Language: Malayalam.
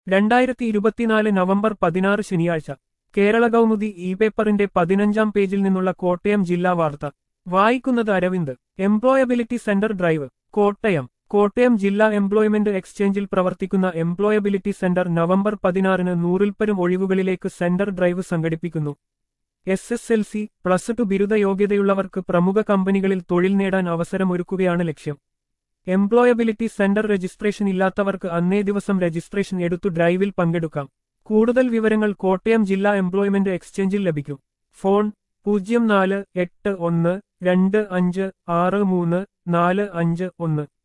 2024 നവംബർ 16 ശനിയാഴ്ച കേരള കൗമുദി ഇ പേപ്പറിന്റെ 15-ാം പേജിൽ നിന്നുള്ള കോട്ടയം ജില്ലാ വാർത്ത വായിക്കുന്നത് Aravind. Employability centre drive Kottayam. Kottayam ജില്ലാ എംപ്ലോയ്മെന്റ് എക്സ്ചേഞ്ചിൽ പ്രവർത്തിക്കുന്ന എംപ്ലോയബിലിറ്റി സെന്റർ നവംബർ 16-ന് 100-ൽ-പരം ഒഴിവുകളിലേക്ക് സെന്റർ ഡ്രൈവ് സംഘടിപ്പിക്കുന്നു. SSLC, +2 ബിരുദ യോഗ്യതയുള്ളവർക്ക് പ്രമുഖ കമ്പനികളിൽ തൊഴിൽ നേടാൻ അവസരമൊരുക്കുകയാണ് ലക്ഷ്യം. എംപ്ലോയബിലിറ്റി സെന്റർ രജിസ്ട്രേഷൻ ഇല്ലാത്തവർക്ക് അന്നേ ദിവസം രജിസ്ട്രേഷൻ എടുത്തു ഡ്രൈവിൽ പങ്കെടുക്കാം. കൂടുതൽ വിവരങ്ങൾ കോട്ടയം ജില്ലാ എംപ്ലോയ്മെന്റ് എക്സ്ചേഞ്ചിൽ ലഭിക്കും. ഫോൺ 048125634551.